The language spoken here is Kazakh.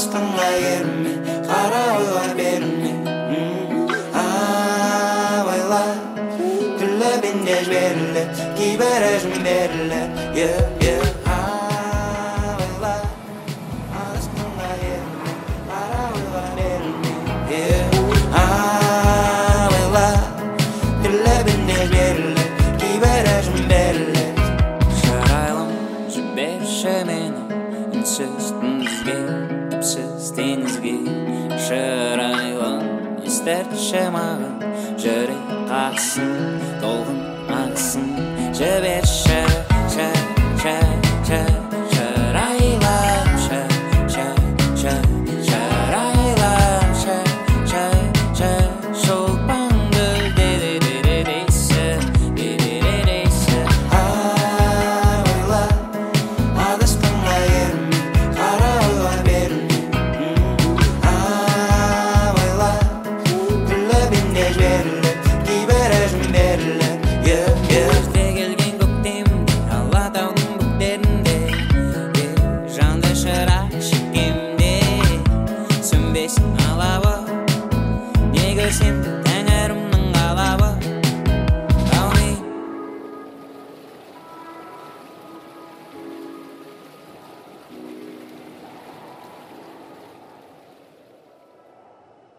астыңа ерме, қара ойға берме. Ойла, күлі бенде жберлі, кейбір әжім берлі. Ойла, астыңа ерме, қара ойға берме. Ойла, күлі бенде жберлі, кейбір әжім берлі. Жарайлым жіберші мені, үнсіз түнізге, түпсіз теңізге. Шырайлым естертші маған, жүрек қақсын, толқын ақсын, жіберші.